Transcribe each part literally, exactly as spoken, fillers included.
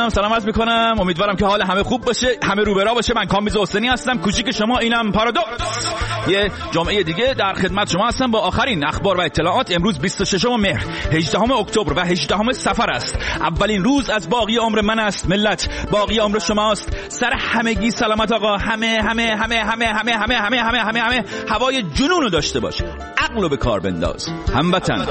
سلام سلام عرض میکنم. امیدوارم که حال همه خوب باشه، همه رو به راه باشه. من کامبیز حسینی هستم، کوچیک شما، اینم پارادوکس. یه جمعه دیگه در خدمت شما هستم با آخرین اخبار و اطلاعات. امروز بیست و ششم مهر، هجدهم اکتبر و هجدهم صفر است. اولین روز از باقی عمر من است ملت، باقی عمر شماست. سر همگی سلامت آقا. همه همه همه همه همه همه همه همه همه همه هوای جنونو داشته باش، عقلو به کار بنداز هموطن.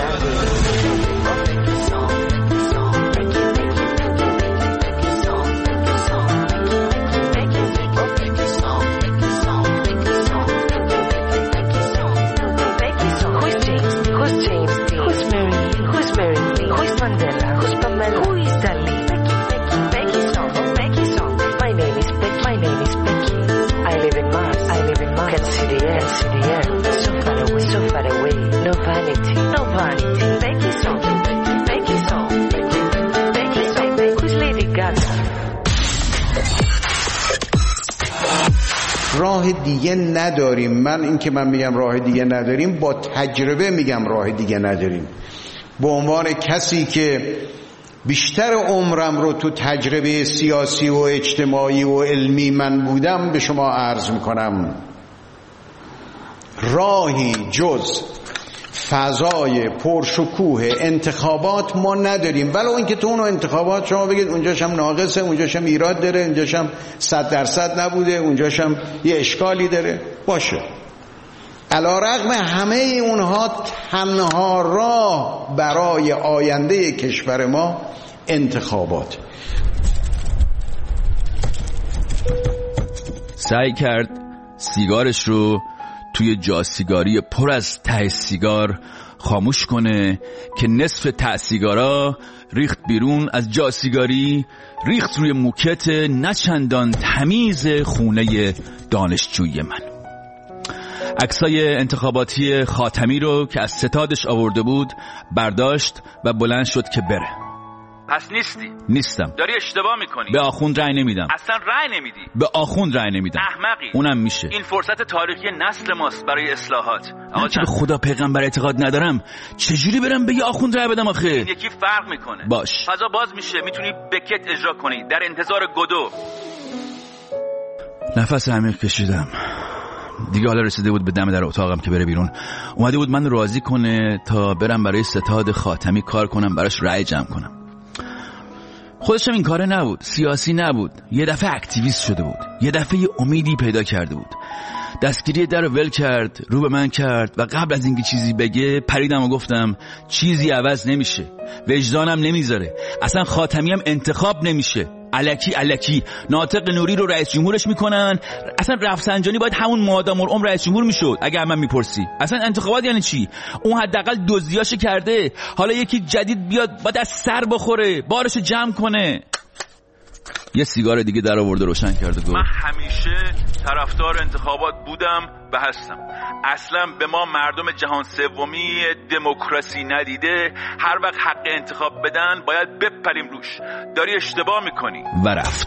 راه دیگه نداریم. من این که من میگم راه دیگه نداریم، با تجربه میگم راه دیگه نداریم. به عنوان کسی که بیشتر عمرم رو تو تجربه سیاسی و اجتماعی و علمی من بودم، به شما عرض میکنم راهی جز فضای پرشکوه انتخابات ما نداریم. ولو اینکه تو اون انتخابات شما بگید اونجاش هم ناقصه، اونجاش هم ایراد داره، اونجاش هم صد درصد نبوده، اونجاش هم یه اشکالی داره، باشه. علیرغم همه اونها، تنها راه برای آینده کشور ما انتخابات. سعی کرد سیگارش رو توی جا سیگاری پر از ته سیگار خاموش کنه که نصف ته سیگارا ریخت بیرون از جا سیگاری، ریخت روی موکت نچندان تمیز خونه دانشجوی من. عکسای انتخاباتی خاتمی رو که از ستادش آورده بود برداشت و بلند شد که بره. پس نیستی؟ نیستم. داری اشتباه میکنی. به آخوند رأی نمیدم. اصلا رأی نمیدی. به آخوند رأی نمیدم. احمقی. اونم میشه. این فرصت تاریخی نسل ماست برای اصلاحات. من که به خدا پیغمبر اعتقاد ندارم، چجوری برم به یه آخوند رأی بدم آخه؟ این یکی فرق میکنه. باش. فضا باز میشه، میتونی بکت اجرا کنی در انتظار گدو. نفس عمیق کشیدم. دیگه حالا رسیده بود به دم در اتاقم که بره بیرون. اومده بود من راضی کنه تا برم برای ستاد خاتمی کار کنم، براش رأی جمع کنم. خودش هم این کاره نبود، سیاسی نبود، یه دفعه اکتیویست شده بود، یه دفعه یه امیدی پیدا کرده بود. دستگیری در رو ول کرد، رو به من کرد و قبل از اینکه چیزی بگه پریدم و گفتم چیزی عوض نمیشه، وجدانم نمیذاره، اصلا خاتمی هم انتخاب نمیشه. الکی الکی ناطق نوری رو رئیس جمهورش میکنن. اصلا رفسنجانی باید همون مادام العمر رئیس جمهور میشد اگه من میپرسی. اصلا انتخابات یعنی چی؟ اون حداقل دزدیاشو کرده، حالا یکی جدید بیاد باید از سر بخوره، بارشو جمع کنه. یه سیگار دیگه در آورده روشن کرد و گفت من همیشه طرفدار انتخابات بودم و هستم. اصلا به ما مردم جهان سومی دموکراسی ندیده هر وقت حق انتخاب بدن باید بپریم روش. داری اشتباه میکنی. و رفت.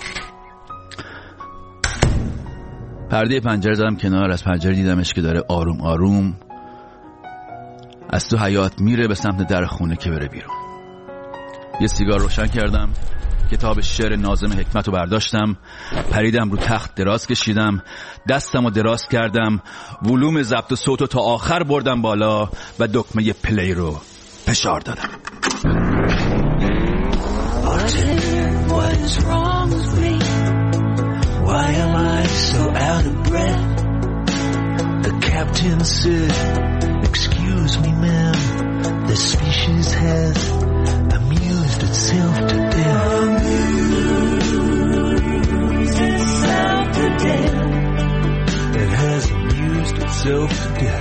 پرده پنجره زدم کنار، از پنجره دیدمش که داره آروم آروم از تو حیاط میره به سمت در خونه که بره بیرون. یه سیگار روشن کردم، کتاب شعر ناظم حکمت رو برداشتم، پریدم رو تخت دراز کشیدم، دستم رو دراز کردم، ولوم ضبط صوت رو تا آخر بردم بالا و دکمه پلی رو فشار دادم. amused itself to death. Amused itself to death. It has amused itself to death.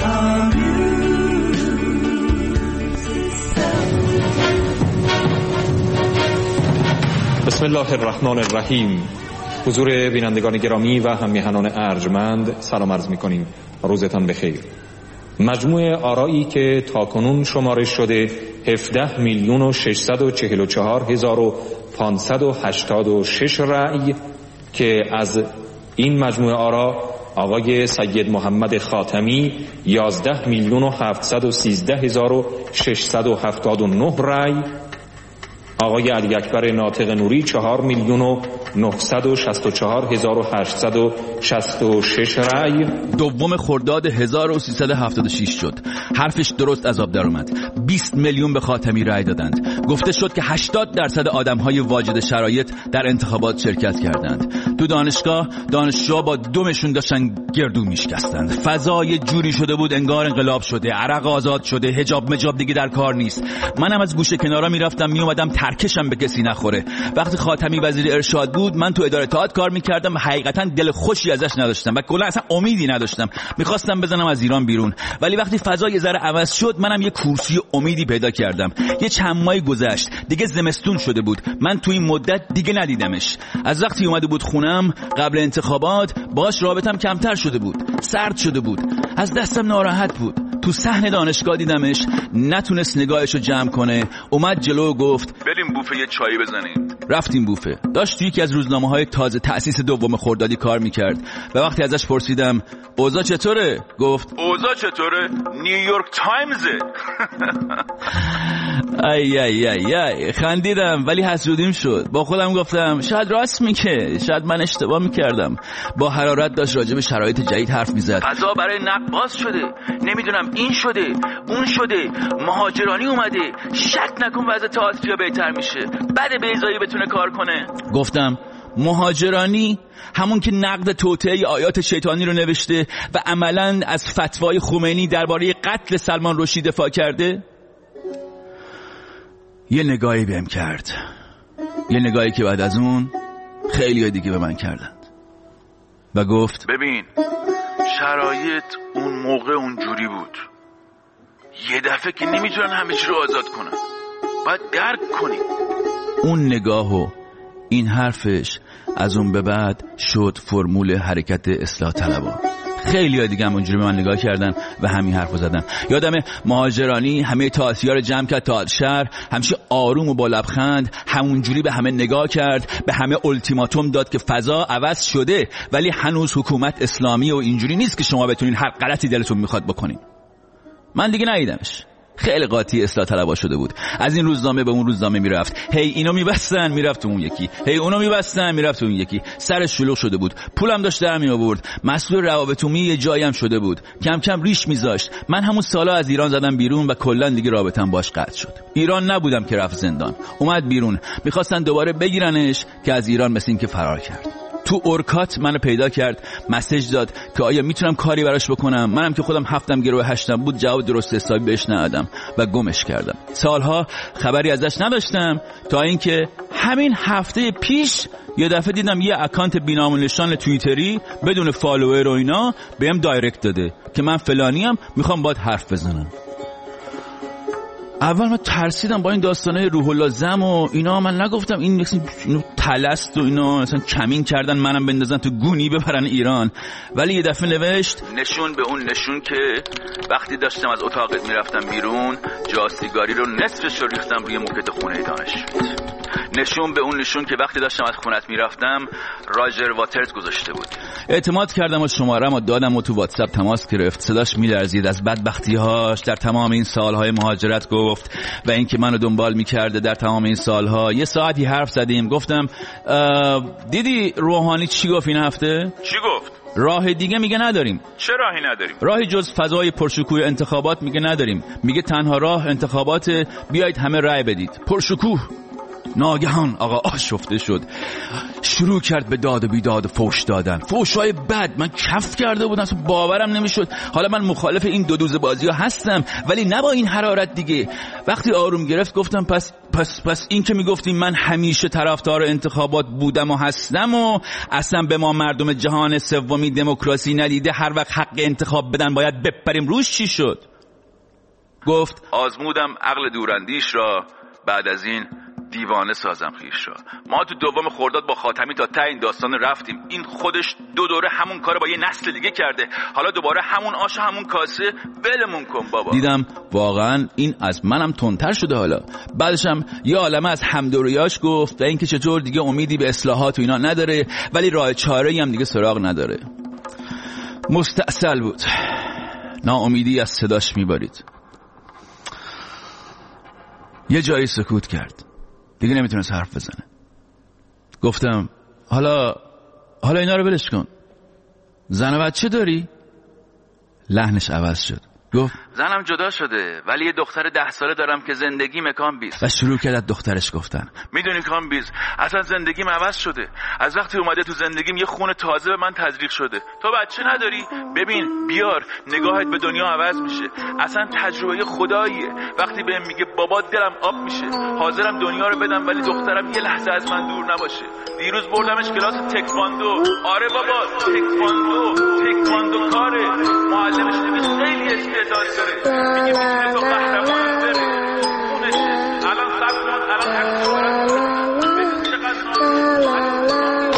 Amused itself. بسم الله الرحمن الرحیم. حضور بینندگان گرامی و هم‌میهنان ارجمند سلام عرض می‌کنیم. روزتان بخیر. مجموع آرایی که تاکنون شمارش شده هفده میلیون و ششصد و چهل و چهار هزار و پانصد و هشتاد و شش رأی که از این مجموع آرا آقای سید محمد خاتمی یازده میلیون و هفتصد و سیزده هزار و ششصد و هفتاد و نه رأی، آقای علی اکبر ناطق نوری چهار میلیون و نهصد و شصت و چهار هزار و هشتصد و شصت و شش رأی. دوم خرداد هزار و سیصد و هفتاد و شش شد. حرفش درست از آب در اومد. بیست میلیون به خاتمی رأی دادند. گفته شد که هشتاد درصد آدم‌های واجد شرایط در انتخابات شرکت کردند. تو دانشگاه دانشجوها با دمشون داشتن گردو میشکستند. فضا یه جوری شده بود انگار انقلاب شده، عرق آزاد شده، حجاب مجاب دیگه در کار نیست. منم از گوشه کنارا میرفتم میومدم ترکشم به کسی نخوره. وقتی خاتمی وزیر ارشاد بود من تو اداره تئاتر کار میکردم و حقیقتا دل خوشی ازش نداشتم و کلا اصلا امیدی نداشتم. میخواستم بزنم از ایران بیرون، ولی وقتی فضا یه ذره عوض شد منم یه کورسی امیدی پیدا کردم. یه چند ماهی گذشت، دیگه زمستون شده بود. من تو این مدت دیگه ندیدمش. از وقتی اومده بود خونم قبل انتخابات باهاش رابطم کمتر شده بود. سرد شده بود. از دستم ناراحت بود. تو صحن دانشگاه دیدمش، نتونست نگاهشو جمع کنه. اومد جلو و گفت بریم بوفه یه چایی بزنیم. رفتیم بوفه. داشت توی یکی از روزنامه‌های تازه تأسیس دوم خردادی کار میکرد و وقتی ازش پرسیدم اوضاع چطوره؟ گفت اوضاع چطوره؟ نیویورک تایمزه. ای ای ای ای خندیدم ولی حسودیم شد. با خودم گفتم شاید راست میگه، شاید من اشتباه میکردم. با حرارت داشت راجع به شرایط جدید حرف میزد. فضا برای نقد باز شده، نمیدونم این شده اون شده، مهاجرانی اومده، شک نکن وضع تئاتر بهتر میشه، بعد بیضایی بتونه کار کنه. گفتم مهاجرانی همون که نقد توطئه آیات شیطانی رو نوشته و عملاً از فتوای خمینی درباره قتل سلمان رشدی دفاع کرده؟ یه نگاهی بهم کرد، یه نگاهی که بعد از اون خیلی دیگه به من کردند و گفت ببین شرایط اون موقع اونجوری بود، یه دفعه که نمیتونن همه چی رو آزاد کنن، باید درک کنی. اون نگاه و این حرفش از اون به بعد شد فرمول حرکت اصلاح طلبان. خیلی ها دیگه هم اونجوری به من نگاه کردن و همین حرفو زدن. یادم مهاجرانی همه تئاتریا رو جمع کرد تئاتر شهر، همیشه آروم و با لبخند همونجوری به همه نگاه کرد، به همه التیماتوم داد که فضا عوض شده ولی هنوز حکومت اسلامی و اینجوری نیست که شما بتونین هر غلطی دلتون میخواد بکنین. من دیگه ندیدمش. خیلی قاطی اصلاح طلبا شده بود. از این روزنامه به اون روزنامه میرفت، هی اینو میبستن میرفت تو اون یکی، هی اونو میبستن میرفت تو اون یکی. سرش شلوغ شده بود، پولم داشت در می آورد، مسئول روابط عمومی یه جایی هم شده بود، کم کم ریش میذاشت. من همون سالا از ایران زدم بیرون و کلا دیگه رابطم باش قطع شد. ایران نبودم که رفت زندان، اومد بیرون. میخواستن دوباره بگیرنش که از ایران مثل این که فرار کرد. تو اورکات منو پیدا کرد، مسیج داد که آیا میتونم کاری براش بکنم. منم که خودم هفتم گروه هشتم بود جواب درست حسابی بهش ندادم و گمش کردم. سالها خبری ازش نداشتم تا اینکه همین هفته پیش یه دفعه دیدم یه اکانت بی‌نام و نشان توییتری بدون فالوور و اینا بهم دایرکت داده که من فلانیم میخوام باهات حرف بزنم. اول من ترسیدم با این داستانه روح الله زم و اینا. من نگفتم این مثلا اینو تلست و اینا مثلا کمین کردن منم بندازن تو گونی ببرن ایران. ولی یه دفعه نوشت نشون به اون نشون که وقتی داشتم از اتاقت میرفتم بیرون جا سیگاری رو نصفش رو ریختم روی موکت خونه دانشجو. نشون به اون نشون که وقتی داشتم از خونت میرفتم راجر واترز گذاشته بود. اعتماد کردم و شماره‌ام رو دادم و تو واتساپ تماس گرفت. صداش میلرزید از بدبختی‌هاش در تمام این سال‌های مهاجرت گفت و اینکه منو دنبال می‌کرده در تمام این سال‌ها. یه ساعتی حرف زدیم. گفتم دیدی روحانی چی گفت این هفته؟ چی گفت؟ راه دیگه میگه نداریم. چه راهی نداریم؟ راهی جز فضای پرشکوه انتخابات میگه نداریم. میگه تنها راه انتخابات، بیایید همه رأی بدید. پرشکوه. ناگهان آقا آشفته شد، شروع کرد به داد و بیداد و فوش دادن، فوشای بد. من کف کرده بودم، اصلا باورم نمیشد. حالا من مخالف این دو دوز بازی ها هستم ولی نه با این حرارت دیگه. وقتی آروم گرفت گفتم پس پس پس این که میگفتیم من همیشه طرفدار انتخابات بودم و هستم و اصلا به ما مردم جهان سومی دموکراسی ندیده هر وقت حق انتخاب بدن باید بپریم روش، چی شد؟ گفت آزمودم عقل دوراندیش را، بعد از این دیوانه سازم خیش را. ما تو دوم خرداد با خاتمی تا ته این داستان رفتیم. این خودش دو دوره همون کارو با یه نسل دیگه کرده، حالا دوباره همون آش همون کاسه. ولمون کن بابا. دیدم واقعا این از منم تندتر شده. حالا بعدش هم یه عالمه از همدوریاش گفت و اینکه چطور دیگه امیدی به اصلاحات و اینا نداره ولی راه چاره‌ای هم دیگه سراغ نداره. مستعسل بود، ناامیدی از صداش میبارید. یه جایی سکوت کرد. دیگه نمیتونست حرف بزنه. گفتم حالا حالا اینا رو ولش کن، زن و بچه داری؟ لحنش عوض شد. گفت زنم جدا شده ولی یه دختر ده ساله دارم که زندگی مکان بیز. و شروع کرد از دخترش گفتن. میدونی کام بیز، اصلا زندگیم عوض شده. از وقتی اومده تو زندگیم یه خون تازه به من تزریق شده. تو بچه نداری؟ ببین بیار، نگاهت به دنیا عوض میشه. اصلا تجربه خداییه. وقتی بهم میگه بابا دلم آب میشه، حاضرم دنیا رو بدم ولی دخترم یه لحظه از من دور نباشه. دیروز بردمش کلاس تکواندو. آره بابا تکواندو، تکواندو کاره. معلمش نمیشه خیلی استعداد داره. میگه میتونه تو قهرمان بره. اونش الان سب کن، الان عکس برم. ببین چقدر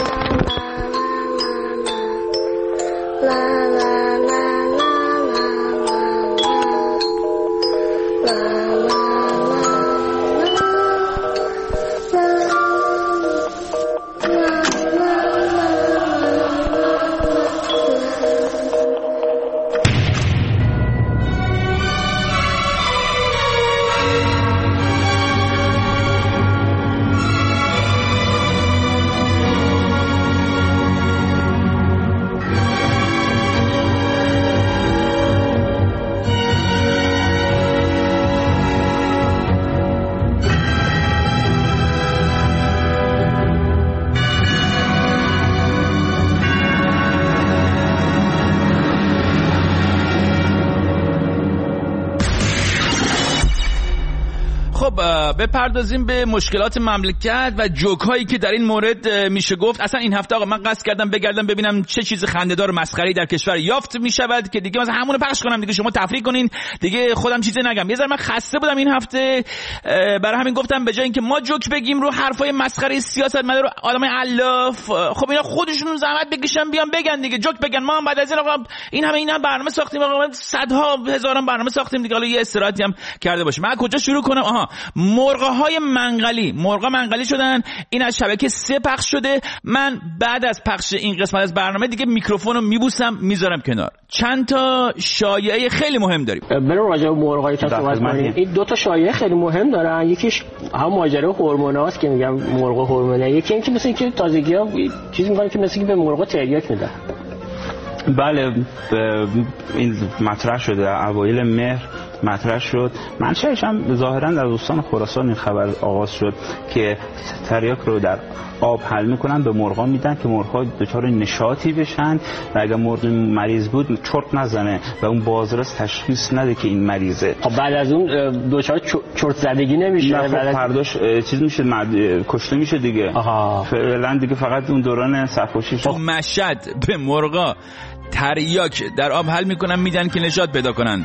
بپردازیم به مشکلات مملکت و جوک هایی که در این مورد میشه گفت. اصلا این هفته آقا من قصد کردم بگردم ببینم چه چیز خنده‌دار و مسخره‌ای در کشور یافت میشود که دیگه مثلا همونو پخش کنم دیگه شما تفریح کنین دیگه، خودم چیزی نگم. یه ذره من خسته بودم این هفته، برای همین گفتم به جای اینکه ما جوک بگیم رو حرفای مسخره سیاستمدار و آدمای علاف، خب اینا خودشون زحمت بکشن بیان بگن دیگه، جوک بگن. ما هم بعد از این آقا این همه این هم برنامه ساختیم، آقا صدها هزاران برنامه ساختیم دیگه، حالا یه استراحتی هم کرده باشیم. من کجا شروع کنم؟ آها، مرغ‌های منقلی، مرغا منقلی شدن. این از شبکه سه پخش شده. من بعد از پخش این قسمت از برنامه دیگه میکروفون رو میبوسم میذارم کنار. چند تا شایعه خیلی مهم داریم. بریم راجع به مرغای تا صحبت کنیم. این دو تا شایعه خیلی مهم دارن. یکیش هم ماجرا هورموناست که میگم مرغ هورمونه، یکی اینکه مثلا اینکه تازگی‌ها چیز میگن که مثلا به مرغا تریاک میدن. بله این مطرح شده اوایل مهر مطرح شد. منشأش هم ظاهرا در استان خراسان این خبر آغاز شد که تریاک رو در آب حل میکنن به مرغا میدن که مرغا دچار نشاطی بشن و اگر مرغ مریض بود چرت نزنه و اون بازرس تشخیص نده که این مریضه. خب بعد از اون دچار چرت زدگی نمیشه، خب فرداش چیز میشه مد... کشته میشه دیگه. آها. فعلا دیگه فقط اون دوران سرخوشیش. تو مشهد به مرغا تریاک در آب حل میکنن میدن که نشاط پیدا کنن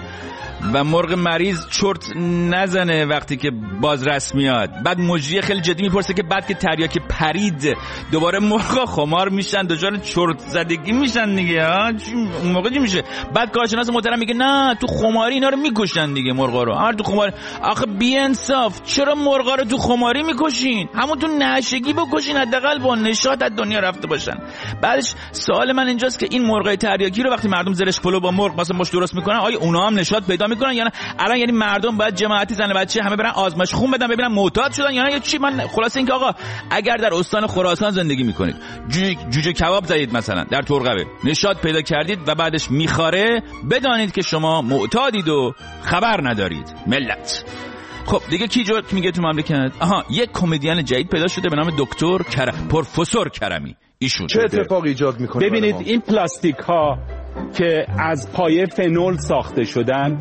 و مرغ مریض چرت نزنه وقتی که بازرس میاد. بعد مجری خیلی جدی میپرسه که بعد که تریاک پرید دوباره مرغا خمار میشن، دچار چرت زدگی میشن دیگه. ها اون موقع چی میشه؟ بعد کارشناس محترم میگه نه تو خماری اینا رو میکشن دیگه مرغا رو. هر تو خماری. آخه بی انصاف، چرا مرغا رو تو خماری میکشین؟ همون تو نشگی بکشین، حداقل با نشاط از دنیا رفته باشن. بعدش سوال من اینجاست که این مرغای تریاکی رو وقتی مردم زرش پلو با مرغ مثلا مش درست میکنن، آیا اونا هم نشاط پیدا میکنن یا نه؟ الان یعنی مردم باید جماعتی زن و بچه همه برن آزمایش خون بدن ببینن معتاد شدن یا نه یا چی؟ من خلاصه اینکه آقا اگر در استان خراسان زندگی میکنید، جوجه, جوجه کباب زدید مثلا در ترقبه، نشاط پیدا کردید و بعدش میخاره، بدانید که شما معتادید و خبر ندارید ملت. خب دیگه کی جوک میگه تو مملکت؟ آها، یک کمدین جدید پیدا شده به نام دکتر کرم، پروفسور کرمی. ایشون چه اتفاقی ایجاد میکنه؟ ببینید این پلاستیک ها که از پایه فنول ساخته شدن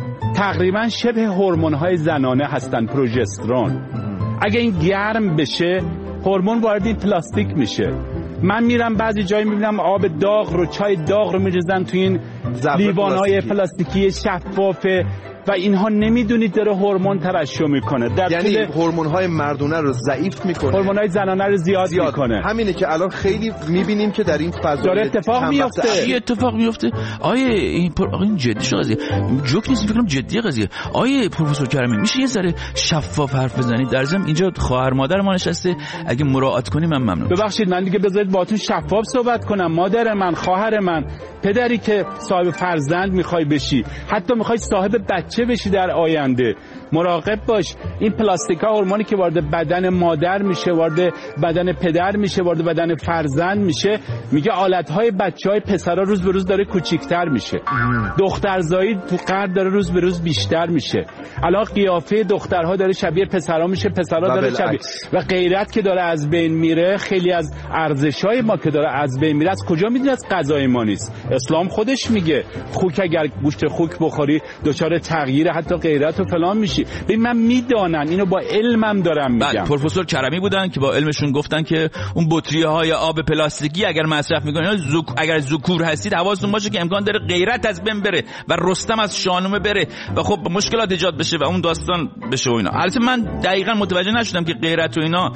تقریبا شبه هورمون های زنانه هستن، پروژسترون. اگه این گرم بشه هورمون وارد این پلاستیک میشه. من میرم بعضی جایی میبینم آب داغ رو، چای داغ رو میریزن تو این لیوان های پلاستیکی شفافه و اینها نمیدونید داره هورمون ترشح میکنه. در یعنی هورمون های مردونه رو ضعیف میکنه، هورمون های زنانه رو زیاد, زیاد میکنه. همینه که الان خیلی میبینیم که در این فضا داره اتفاق میفته. چی اتفاق میفته؟ آیه این پر... آقا این جدی شو قضیه، جوک نیست، فکر کنم جدی قضیه. آیه پروفسور کرمی میشه یه ذره شفاف حرف بزنید؟ در ضمن اینجا خواهر مادر ما نشسته، اگه مراعات کنی من ممنون. ببخشید من دیگه بذارید باهاتون شفاف صحبت کنم. مادر من، خواهر من، پدری که صاحب فرزند میخوای بشی، حتی میخوای صاحب بچه بشی در آینده، مراقب باش. این پلاستیکا هورمونی که وارد بدن مادر میشه، وارد بدن پدر میشه، وارد بدن فرزند میشه، میگه آلت‌های بچه‌های پسرا روز به روز داره کوچیک‌تر میشه. دخترزایی تو قد داره روز به روز بیشتر میشه. الان قیافه دخترها داره شبیه پسرا میشه، پسرا داره شبیه. و غیرت که داره از بین میره، خیلی از ارزش‌های ما که داره از بین میره، از کجا میدونی؟ از غذای ما نیست. اسلام خودش میگه خوک اگر گوشت خوک بخوری دچار تغییر حتی غیرت و فلان میشی. ببین من میدانم اینو، با علمم دارم میگم. پروفسور کرمی بودن که با علمشون گفتن که اون بطری‌های آب پلاستیکی اگر مصرف میکنید، زک... اگر ذکور هستید حواستون باشه که امکان داره غیرت از بین بره و رستم از شاهنامه بره و خب مشکلات ایجاد بشه و اون داستان بشه و اینا. البته من دقیقاً متوجه نشدم که غیرت و اینا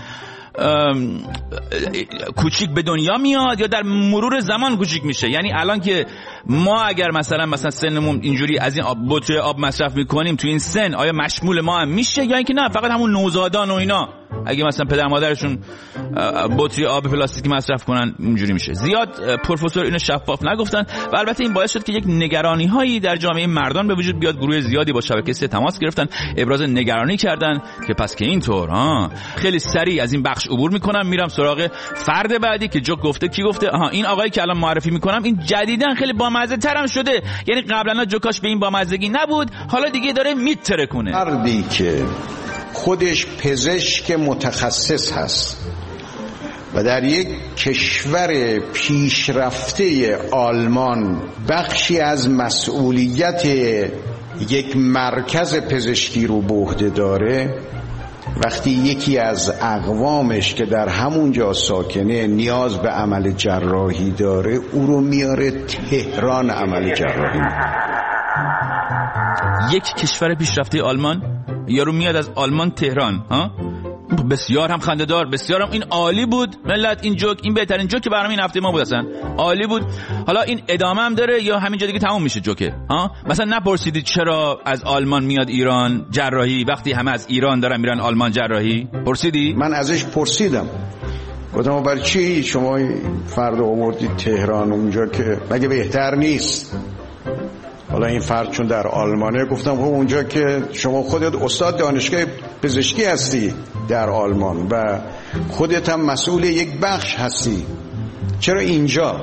کوچیک به دنیا میاد یا در مرور زمان کوچیک میشه. یعنی الان که ما اگر مثلا مثلا سنمون اینجوری از این آب بطری آب مصرف میکنیم تو این سن، آیا مشمول ما هم میشه یا اینکه نه فقط همون نوزادان و اینا اگه مثلا پدر مادرشون بطری آب پلاستیکی مصرف کنن اینجوری میشه؟ زیاد پروفسور اینو شفاف نگفتن و البته این باعث شد که یک نگرانی هایی در جامعه مردان به وجود بیاد. گروه زیادی با شبکه سه تماس گرفتن، ابراز نگرانی کردن که پس که اینطور ها. خیلی سریع از این بخش عبور میکنم، میرم سراغ فرد بعدی که جوک گفته. کی گفته؟ آها، این آقایی که الان معرفی میکنم این جدیدن خیلی بامزه ترم شده. یعنی قبلا جوکاش به این بامزگی نبود، حالا دیگه داره میترکونه. فردی که خودش پزشک متخصص هست و در یک کشور پیشرفته آلمان بخشی از مسئولیت یک مرکز پزشکی رو به عهده داره، وقتی یکی از اقوامش که در همونجا ساکنه نیاز به عمل جراحی داره، او رو میاره تهران عمل جراحی. یک کشور پیشرفته آلمان یارو میاد از آلمان تهران ها. بسیار هم خنده‌دار، بسیار هم این عالی بود ملت. این جوک این بهترین جوک که برام این هفته ما بود، اصلا عالی بود. حالا این ادامه هم داره یا همینجا دیگه تموم میشه جوکه ها؟ مثلا نپرسیدید چرا از آلمان میاد ایران جراحی وقتی همه از ایران دارن میرن آلمان جراحی؟ پرسیدی؟ من ازش پرسیدم، گفتم برای چی شما فرد آوردید تهران اونجا که مگه بهتر نیست؟ حالا این فرد چون در آلمانه، گفتم خب اونجا که شما خودت استاد دانشگاه پزشکی هستی در آلمان و خودت هم مسئول یک بخش هستی، چرا اینجا؟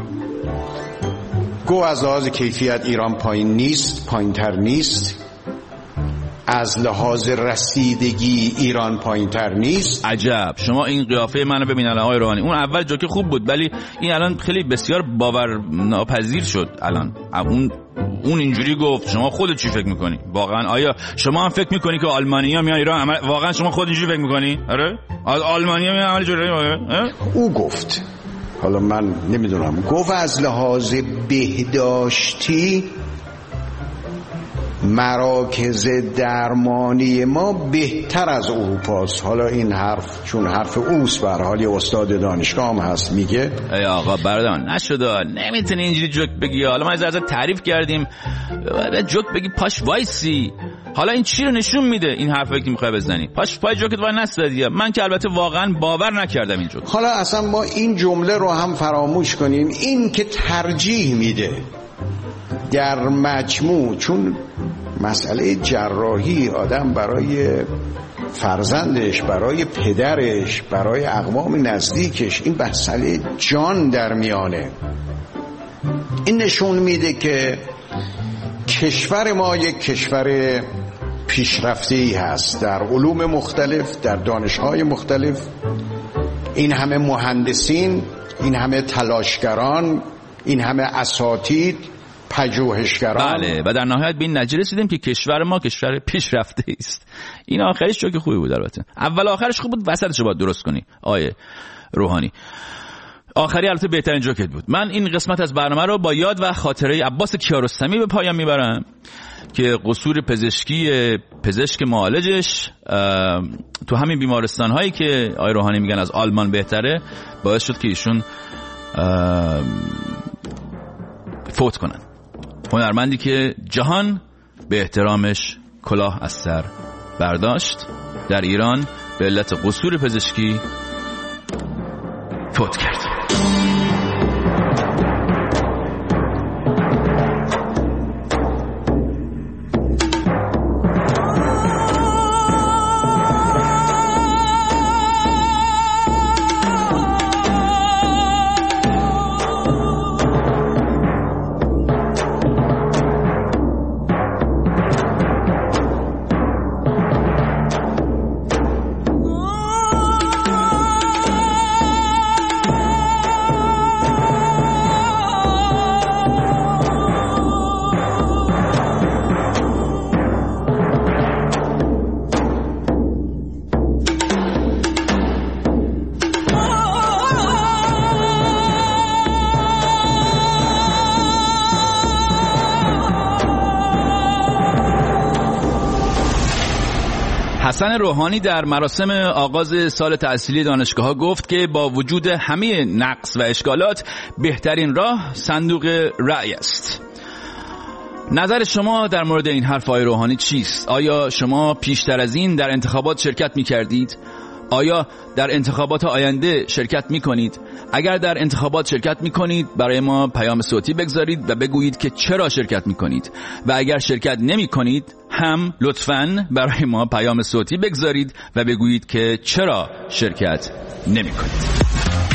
گو از لحاظ کیفیت ایران پایین نیست، پایین تر نیست. از لحاظ رسیدگی ایران پایین تر نیست. عجب، شما این قیافه منو ببین الان آقای روحانی. اون اول جوک خوب بود ولی این الان خیلی بسیار باور ناپذیر شد. الان اون اون اینجوری گفت، شما خودت چی فکر میکنی؟ واقعا آیا شما هم فکر میکنی که آلمانی‌ها میان ایران عمل... واقعا شما خودت اینجوری فکر میکنی؟ آره؟ آلمانی‌ها میان عمل جراحی؟ او گفت، حالا من نمیدونم، گفت از لحاظ بهداشتی مراکز درمانی ما بهتر از اروپاست. حالا این حرف چون حرف اوست، به هر حال یه استاد دانشگاه هم هست میگه. ای آقا برادر نشده، نمیتونی اینجوری جوک بگی. حالا ما از ازت تعریف کردیم، جوک بگی پاش وایسی. حالا این چی رو نشون میده این حرفی که میخوای بزنی؟ پاش پای جوکت وای نستادی. من که البته واقعا باور نکردم این جوک. حالا اصلا ما این جمله رو هم فراموش کنیم، این که ترجیح میده در مجموع، چون مسئله جراحی آدم برای فرزندش، برای پدرش، برای اقوام نزدیکش، این مسئله جان در میانه. این نشون میده که کشور ما یک کشور پیشرفته‌ای هست در علوم مختلف، در دانش‌های مختلف. این همه مهندسین، این همه تلاشگران، این همه اساتید، پژوهشگران. بله، و در نهایت به این نتیجه رسیدیم که کشور ما کشور پیشرفته است. این آخرش چوک خوبی بود. البته اول آخرش خوب بود، وسطش رو باید درست کنی آیه روحانی. آخری البته بهترین جوکت بود. من این قسمت از برنامه رو با یاد و خاطره عباس کیارستمی به پایان میبرم که قصور پزشکی پزشک معالجش تو همین بیمارستان هایی که آیه روحانی میگن از آلمان بهتره باعث شد که ایشون فوت کنن. هنرمندی که جهان به احترامش کلاه از سر برداشت، در ایران به علت قصور پزشکی فوت کرد. حسن روحانی در مراسم آغاز سال تحصیلی دانشگاه‌ها گفت که با وجود همه نقص و اشکالات بهترین راه صندوق رأی است. نظر شما در مورد این حرف آقای روحانی چیست؟ آیا شما پیشتر از این در انتخابات شرکت می کردید؟ آیا در انتخابات آینده شرکت می کنید؟ اگر در انتخابات شرکت می کنید برای ما پیام صوتی بگذارید و بگویید که چرا شرکت می کنید و اگر شرکت نمی کنید هم لطفاً برای ما پیام صوتی بگذارید و بگویید که چرا شرکت نمی کنید.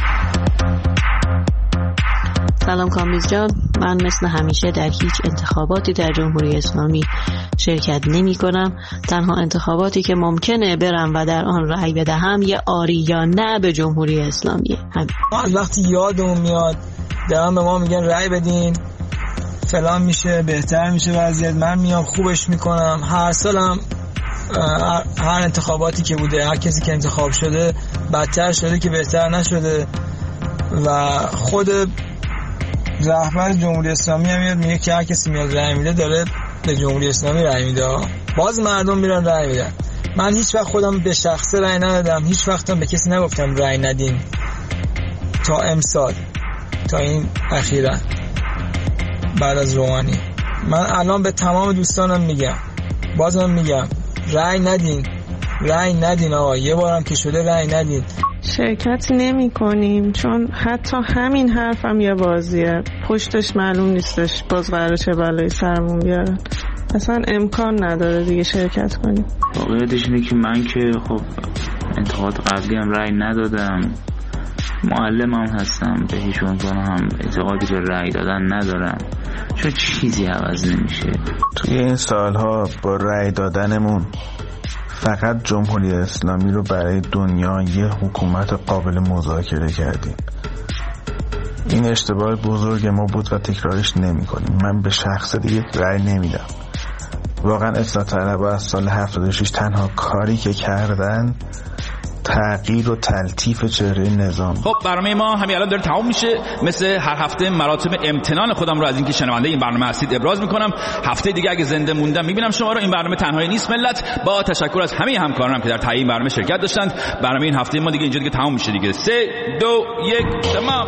سلام کامبیز جان، من مثل همیشه در هیچ انتخاباتی در جمهوری اسلامی شرکت نمی کنم. تنها انتخاباتی که ممکنه برم و در آن رأی بدهم یه آری یا نه به جمهوری اسلامیه. همین. ما از وقتی یادمون میاد دارن به ما میگن رأی بدین فلان میشه، بهتر میشه وضعیت، من میام خوبش میکنم. هر سالم هر انتخاباتی که بوده هر کسی که انتخاب شده بدتر شده که بهتر نشده و خود رهبر جمهوری اسلامی هم میاد میگه که هر کسی میاد رأی میده داره به جمهوری اسلامی رأی میده. باز مردم میرن رأی میدن. من هیچ وقت خودم به شخصه رأی ندادم، هیچ وقتم به کسی نگفتم رأی ندین تا امسال، تا این اخیرا بعد از روحانی. من الان به تمام دوستانم میگم، بازم میگم رأی ندین، رأی ندین آقا، یه بارم که شده رأی ندین. شرکت نمی کنیم چون حتی همین حرفم هم یه بازیه، پشتش معلوم نیستش باز قراره چه بلایی سرمون بیارن. اصلا امکان نداره دیگه شرکت کنیم. واقعیتش اینه که من که خب انتخابات قبلی هم رأی ندادم، معلمم هستم، به هیچ عنوان هم اعتقادی به رأی دادن ندارم چون چیزی عوض نمیشه. توی این سالها با رأی دادنمون فقط جمهوری اسلامی رو برای دنیا یه حکومت قابل مذاکره کردیم. این اشتباه بزرگ ما بود و تکرارش نمی کنیم. من به شخص دیگه رأی نمیدم. واقعا اصلاح طلبها از سال هفتاد و شش تنها کاری که کردن تغییر و تلطیف چهره نظام. خب برنامه ما همین الان داره تمام میشه. مثل هر هفته مراتب امتنان خودم رو از اینکه شنونده این برنامه هستید ابراز میکنم. هفته دیگه اگه زنده موندم میبینم شما رو. این برنامه تنهایی نیست ملت. با تشکر از همه همکارانم که در تهیه این برنامه شرکت داشتند. برنامه این هفته ما دیگه اینجا دیگه تمام میشه دیگه. سه دو یک تمام.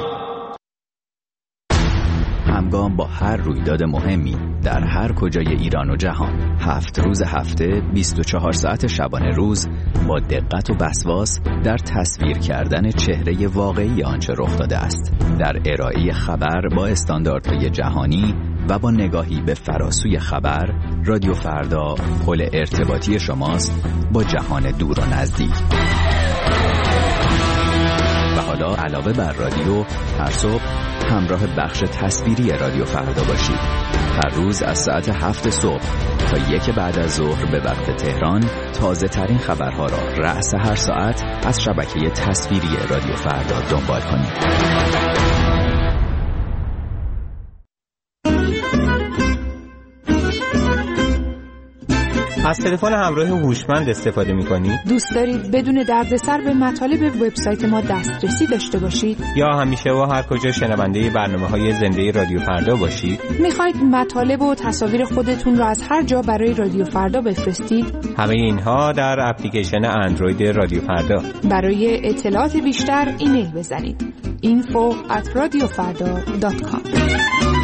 همگام با هر رویداد مهمی در هر کجای ایران و جهان، هفت روز هفته، بیست و چهار ساعت شبانه روز، با دقت و وسواس در تصویر کردن چهره واقعی آنچه رخ داده است، در ارائه خبر با استانداردهای جهانی و با نگاهی به فراسوی خبر، رادیو فردا پل ارتباطی شماست با جهان دور و نزدیک. و حالا علاوه بر رادیو، هر صبح همراه بخش تصویری رادیو فردا باشید. هر روز از ساعت هفت صبح تا یک بعد از ظهر به وقت تهران تازه ترین خبرها را رأس هر ساعت از شبکه تصویری رادیو فردا دنبال کنید. از تلفن همراه هوشمند استفاده می‌کنید؟ دوست دارید بدون دردسر به مطالب وبسایت ما دسترسی داشته باشید؟ یا همیشه و هر کجا شنونده برنامه‌های زنده رادیو فردا باشید؟ می‌خواید مطالب و تصاویر خودتون را از هر جا برای رادیو فردا بفرستید؟ همه اینها در اپلیکیشن اندروید رادیو فردا. برای اطلاعات بیشتر ایمیل بزنید info at radiofarda dot com.